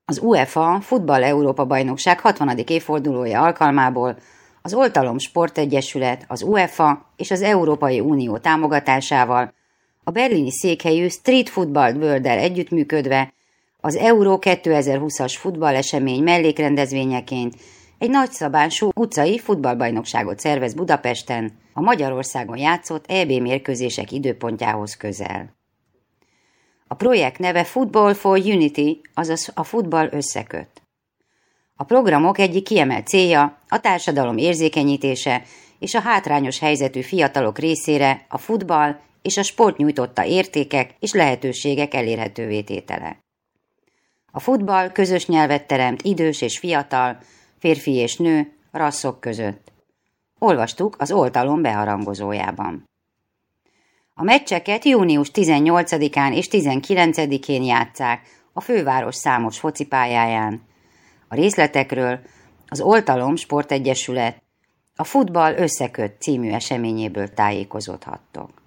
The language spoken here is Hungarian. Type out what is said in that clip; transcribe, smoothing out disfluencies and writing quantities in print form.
Az UEFA Futball Európa-bajnokság 60. évfordulója alkalmából az Oltalom Sportegyesület, az UEFA és az Európai Unió támogatásával a berlini székhelyű Street Football World-del együttműködve az Euro 2020-as futballesemény mellékrendezvényeként egy nagyszabású utcai futballbajnokságot szervez Budapesten, a Magyarországon játszott EB mérkőzések időpontjához közel. A projekt neve Football for Unity, azaz a futball összeköt. A programok egyik kiemelt célja a társadalom érzékenyítése és a hátrányos helyzetű fiatalok részére a futball és a sport nyújtotta értékek és lehetőségek elérhetővé tétele. A futball közös nyelvet teremt idős és fiatal, férfi és nő, rasszok között. Olvastuk az Oltalom beharangozójában. A meccseket június 18-án és 19-én játsszák a főváros számos focipályáján. A részletekről az Oltalom Sportegyesület a Futball Összeköt című eseményéből tájékozódhattok.